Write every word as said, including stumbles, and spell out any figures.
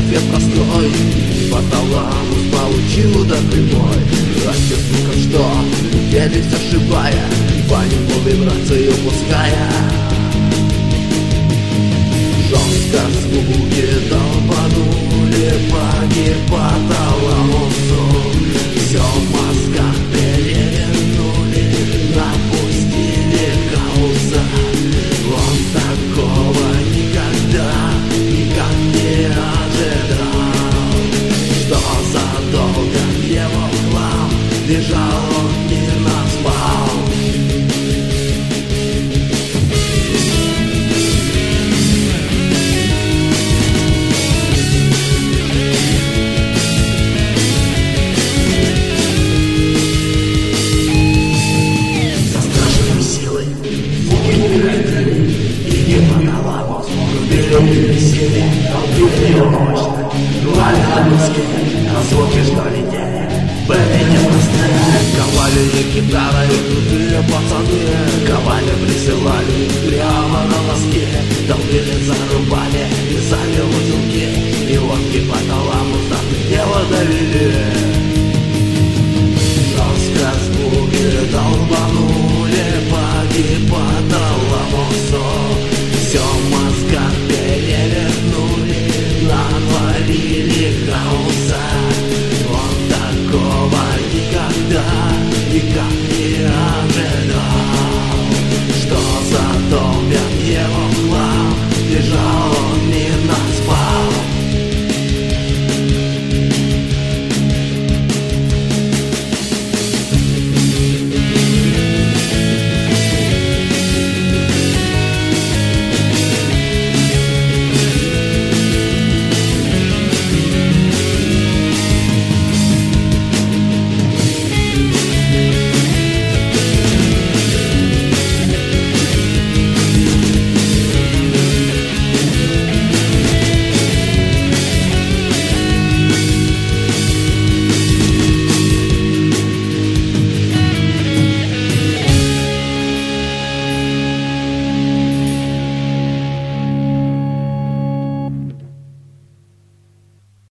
ответ простой. По таламус получил удар прямой. Ради звуков, что еле зашибая, по нему вибрацию пуская. Жестко звуки долбанули, погиб по таламусу. Все в мозгах перевернули, напустили хаоса. Он такого никогда, никак не ожидал, что задолго его хлам лежал, он не назвал. Себе, толпили его мощно, рвали на доски, а звуки, что летели, были непростые. Ковали гитары, крутые пацаны, ковали, присылали прямо на носке. Долбили, зарубали, вязали узелки, и лодки потом